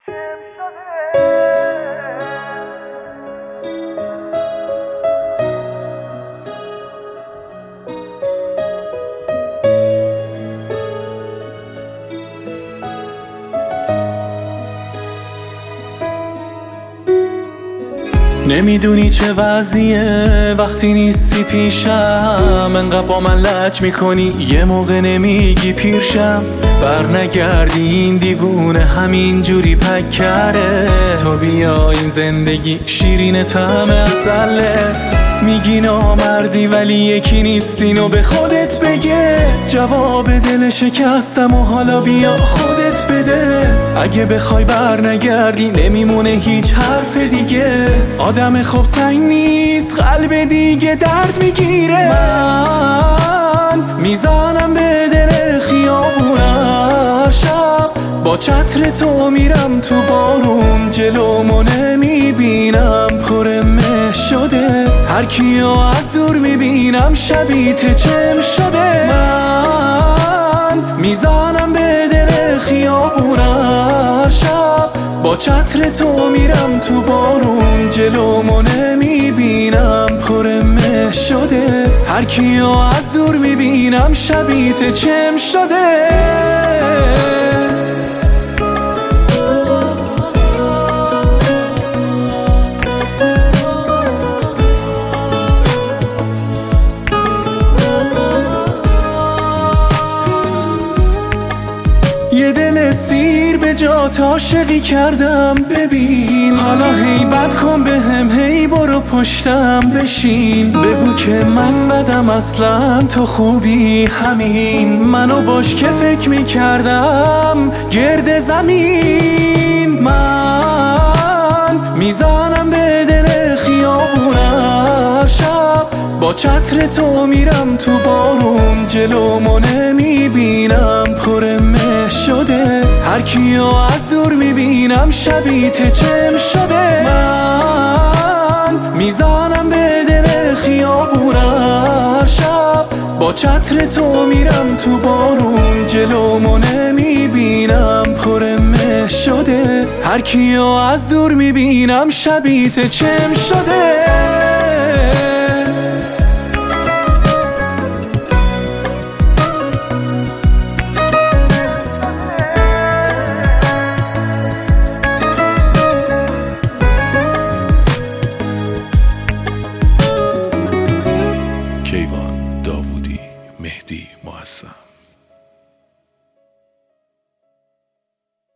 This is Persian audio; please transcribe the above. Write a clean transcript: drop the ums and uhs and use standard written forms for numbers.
نمیدونی چه وضعیه وقتی نیستی پیشم، انقدر با من لج میکنی یه موقع نمیگی پیرشم. برنگردی این دیوونه همین جوری پکره، تو بیا این زندگی شیرین طعم عسله. میگی نامردی ولی یکی نیستین و به خودت بگه، جواب دل شکستم و حالا بیا خودت بده. اگه بخوای برنگردی نمیمونه هیچ حرف دیگه، آدم خوب سنگ نیست قلب دیگه درد میگیره. من میزنم به دل خیابون هر شب، با چتر تو میرم تو بارون، جلومو نمیبینم پر مه شده، هر کیو از دور میبینم شبیت چم شده. من میزنم به دل خیابون هر شب، با چتر تو میرم تو بارون، جلومو نمیبینم پر مه شده، هر کیو از دور میبینم شبیت چم شده. یه دل سیر به جات عاشقی کردم، ببین حالا هی بد کن بهم، هی برو پشتم بشین، بگو که من بدم اصلا تو خوبی همین. منو باش که فکر میکردم گرد زمین، من میزنم به دل خیابون هر شب، با چتر تو میرم تو بارون، جلومو نمیبینم پر مه شده، هر کیو از دور میبینم شبیت چم شده. من میزنم به دل خیابون هر شب، با چتر تو میرم تو بارون، جلومو نمیبینم پر مه شده، هر کیو از دور میبینم شبیت چم شده.